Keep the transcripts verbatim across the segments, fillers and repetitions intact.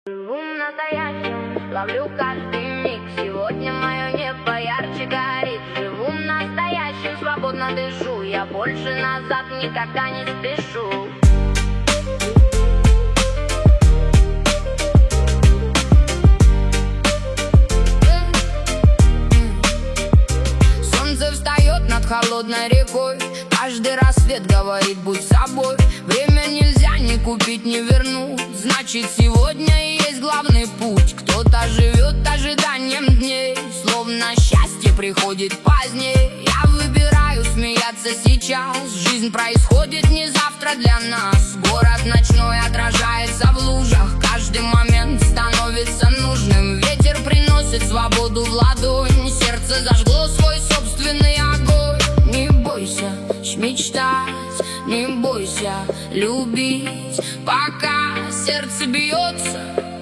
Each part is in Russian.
Живу настоящим, ловлю каждый миг. Сегодня мое небо ярче горит. Живу настоящим, свободно дышу. Я больше назад никогда не спешу. Солнце встает над холодной рекой. Каждый рассвет говорит: будь собой. Время нельзя ни купить, ни вернуть. Значит, сегодня и есть главный путь. Кто-то живет ожиданием дней, словно счастье приходит позднее. Я выбираю смеяться сейчас. Жизнь происходит не завтра для нас. Город ночной отражается в лужах. Каждый момент становится нужным. Ветер приносит свободу в ладонь. Сердце зажгло свой собственный огонь. Не бойся мечтать, не бойся любить. Пока сердце бьется,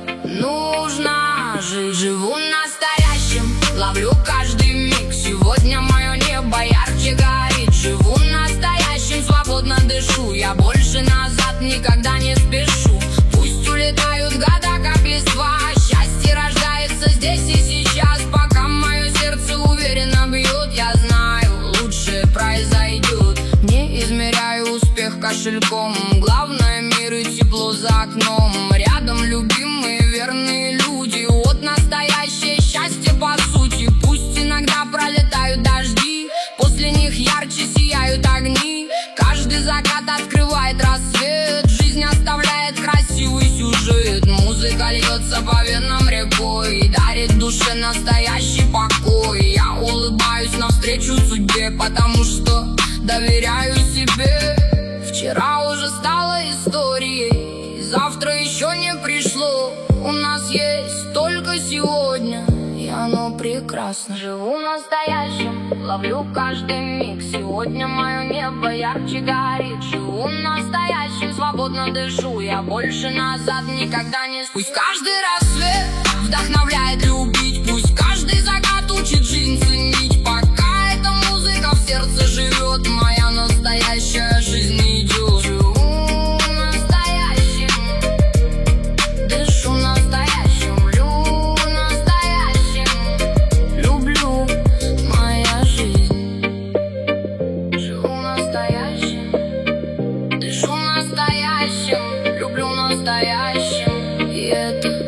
нужно жить. Живу настоящим, ловлю каждый миг. Сегодня мое небо ярче горит. Живу настоящим, свободно дышу. Я больше назад никогда не спешу. Пусть улетают года, как листва. Счастье рождается здесь и сейчас. Пока мое сердце уверенно бьет, я знаю, лучшее произойдет. Не измеряю успех кошельком. Главное — мир и тепло за окном. Рядом любимые верные люди. Вот настоящее счастье по сути. Пусть иногда пролетают дожди, после них ярче сияют огни. Каждый закат открывает рассвет. Жизнь оставляет красивый сюжет. Музыка льется по венам рекой и дарит душе настоящий покой. Я улыбаюсь навстречу судьбе, потому что доверяю себе. Вчера уже стало историей, завтра еще не пришло. У нас есть только сегодня, и оно прекрасно. Живу настоящим, ловлю каждый миг. Сегодня мое небо ярче горит. Живу настоящим, свободно дышу. Я больше назад никогда не спешу. Пусть каждый рассвет вдохновляет любить. Пусть каждый закат учит жизнь ценить. Пока эта музыка в сердце живет, моя настоящая жизнь идет. Живу настоящим, дышу настоящим, люблю настоящим, люблю моя жизнь. Живу настоящим, дышу настоящим, люблю настоящим, и это